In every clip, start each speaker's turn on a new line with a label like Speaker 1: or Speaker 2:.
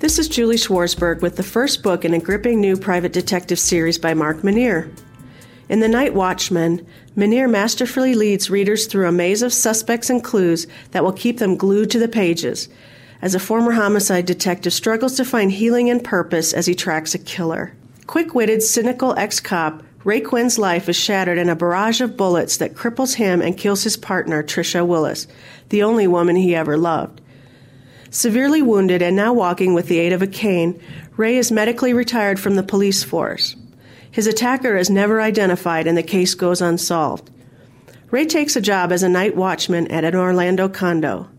Speaker 1: This is Julie Schwarzberg with the first book in a gripping new private detective series by Mark Manier. In The Night Watchman, Manier masterfully leads readers through a maze of suspects and clues that will keep them glued to the pages, as a former homicide detective struggles to find healing and purpose as he tracks a killer. Quick-witted, cynical ex-cop, Ray Quinn's life is shattered in a barrage of bullets that cripples him and kills his partner, Tricia Willis, the only woman he ever loved. Severely wounded and now walking with the aid of a cane, Ray is medically retired from the police force. His attacker is never identified and the case goes unsolved. Ray takes a job as a night watchman at an Orlando condo.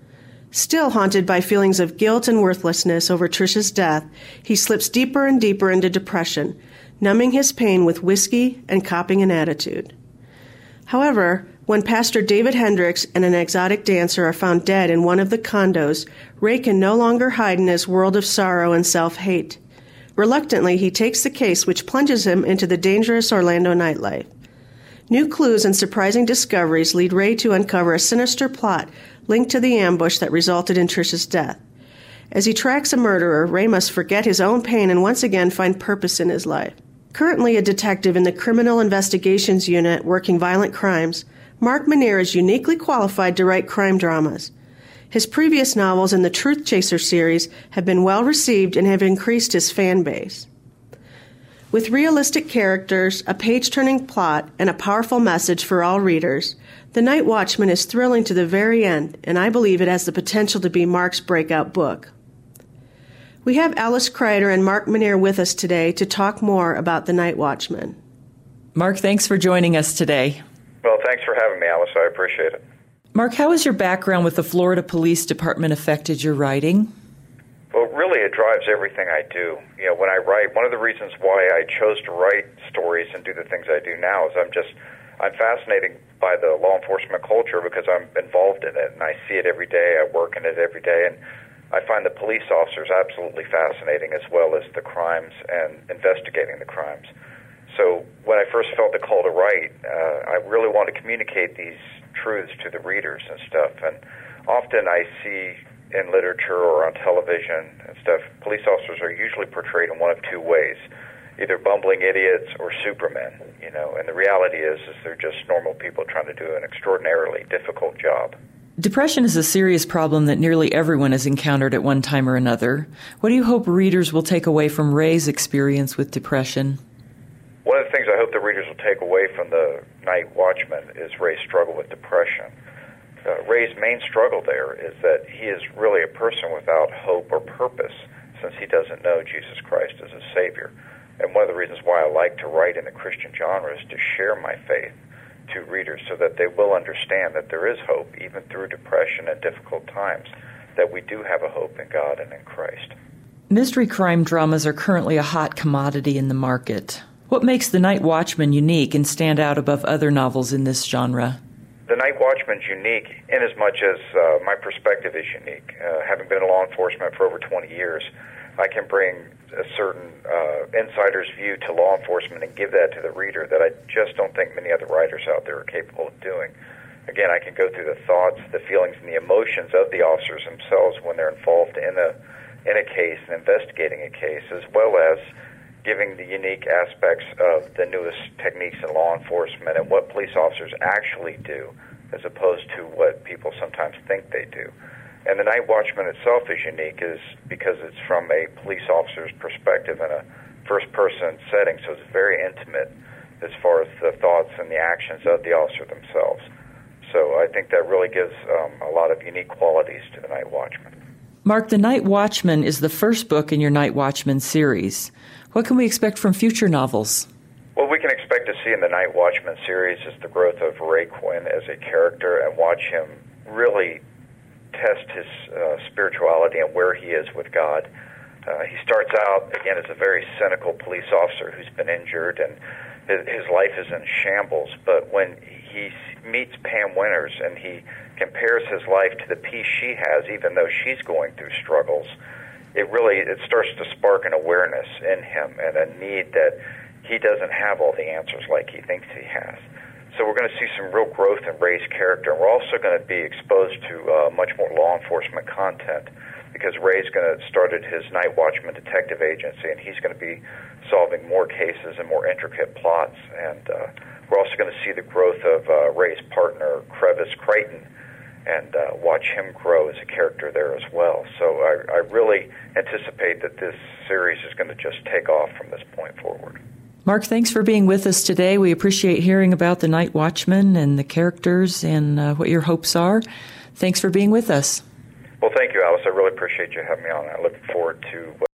Speaker 1: Still haunted by feelings of guilt and worthlessness over Tricia's death, he slips deeper and deeper into depression, numbing his pain with whiskey and copping an attitude. However, when Pastor David Hendricks and an exotic dancer are found dead in one of the condos, Ray can no longer hide in his world of sorrow and self-hate. Reluctantly, he takes the case, which plunges him into the dangerous Orlando nightlife. New clues and surprising discoveries lead Ray to uncover a sinister plot linked to the ambush that resulted in Tricia's death. As he tracks a murderer, Ray must forget his own pain and once again find purpose in his life. Currently a detective in the Criminal Investigations Unit working violent crimes, Mark Manier is uniquely qualified to write crime dramas. His previous novels in the Truth Chaser series have been well received and have increased his fan base. With realistic characters, a page-turning plot, and a powerful message for all readers, The Night Watchman is thrilling to the very end, and I believe it has the potential to be Mark's breakout book. We have Alice Kreider and Mark Manier with us today to talk more about The Night Watchman.
Speaker 2: Mark, thanks for joining us today.
Speaker 3: Well, thanks for having me, Alice. I appreciate it.
Speaker 2: Mark, how has your background with the Florida Police Department affected your writing?
Speaker 3: Well, really, it drives everything I do. You know, when I write, one of the reasons why I chose to write stories and do the things I do now is I'm fascinated by the law enforcement culture because I'm involved in it, and I see it every day. I work in it every day, and I find the police officers absolutely fascinating, as well as the crimes and investigating the crimes. So when I first felt the call to write, I really want to communicate these truths to the readers and stuff. And often I see in literature or on television and stuff, police officers are usually portrayed in one of two ways, either bumbling idiots or supermen, you know. And the reality is they're just normal people trying to do an extraordinarily difficult job.
Speaker 2: Depression is a serious problem that nearly everyone has encountered at one time or another. What do you hope readers will take away from Ray's experience with depression?
Speaker 3: One of the things I hope the readers will take away from The Night Watchman is Ray's struggle with depression. Ray's main struggle there is that he is really a person without hope or purpose, since he doesn't know Jesus Christ as a Savior. And one of the reasons why I like to write in the Christian genre is to share my faith to readers so that they will understand that there is hope, even through depression and difficult times, that we do have a hope in God and in Christ.
Speaker 2: Mystery crime dramas are currently a hot commodity in the market. What makes The Night Watchman unique and stand out above other novels in this genre?
Speaker 3: The Night Watchman's unique in as much as my perspective is unique. Having been in law enforcement for over 20 years, I can bring a certain insider's view to law enforcement and give that to the reader that I just don't think many other writers out there are capable of doing. Again, I can go through the thoughts, the feelings, and the emotions of the officers themselves when they're involved in a case and investigating a case, as well as giving the unique aspects of the newest techniques in law enforcement and what police officers actually do, as opposed to what people sometimes think they do. And The Night Watchman itself is unique is because it's from a police officer's perspective in a first-person setting, so it's very intimate as far as the thoughts and the actions of the officer themselves. So I think that really gives a lot of unique qualities to The Night Watchman.
Speaker 2: Mark, The Night Watchman is the first book in your Night Watchman series. What can we expect from future novels?
Speaker 3: What we can expect to see in the Night Watchman series is the growth of Ray Quinn as a character and watch him really test his spirituality and where he is with God. He starts out, again, as a very cynical police officer who's been injured and his life is in shambles. But when he meets Pam Winters and he compares his life to the peace she has, even though she's going through struggles, it starts to spark an awareness in him and a need that he doesn't have all the answers like he thinks he has. So we're going to see some real growth in Ray's character, and we're also going to be exposed to much more law enforcement content because Ray's going to started his Night Watchman detective agency, and he's going to be solving more cases and more intricate plots. And we're also going to see the growth of Ray's partner, Crevis Creighton, and watch him grow as a character there as well. So I really anticipate that this series is going to just take off from this point forward.
Speaker 2: Mark, thanks for being with us today. We appreciate hearing about the Night Watchman and the characters and what your hopes are. Thanks for being with us.
Speaker 3: Well, thank you, Alice. I really appreciate you having me on. I look forward to